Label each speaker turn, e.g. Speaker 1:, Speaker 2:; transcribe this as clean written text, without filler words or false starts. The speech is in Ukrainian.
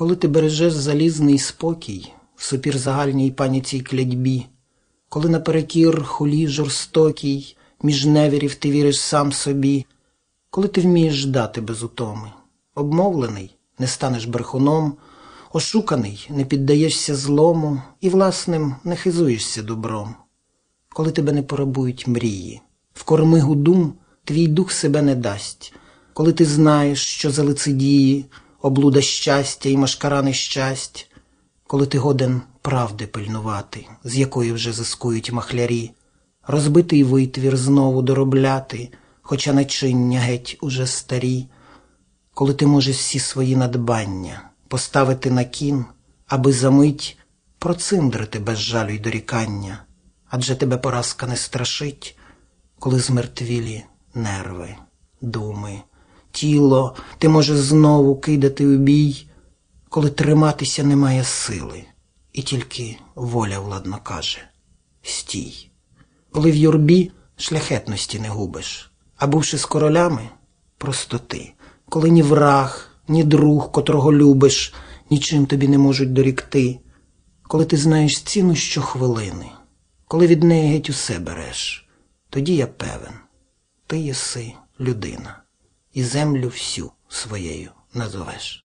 Speaker 1: Коли ти бережеш залізний спокій, супір загальній паніці й клятьбі, коли наперекір хулі жорстокій, між невірів ти віриш сам собі, коли ти вмієш ждати без утоми, обмовлений, не станеш брехуном, ошуканий, не піддаєшся злому і власним не хизуєшся добром, коли тебе не порабують мрії, в кормигу дум твій дух себе не дасть, коли ти знаєш, що за лицедії, облуда щастя і машкара нещасть, коли ти годен правди пильнувати, з якої вже зискують махлярі, розбитий витвір знову доробляти, хоча начиння геть уже старі, коли ти можеш всі свої надбання поставити на кін, аби за мить проциндрити без жалю й дорікання, адже тебе поразка не страшить, коли змертвілі нерви, думи, тіло ти можеш знову кидати у бій, коли триматися немає сили, і тільки воля владно каже «стій». Коли в юрбі шляхетності не губиш, а бувши з королями – простоти, коли ні враг, ні друг, котрого любиш, нічим тобі не можуть дорікти, коли ти знаєш ціну щохвилини, коли від неї геть усе береш, тоді я певен, ти єси людина, і землю всю своєю назовеш.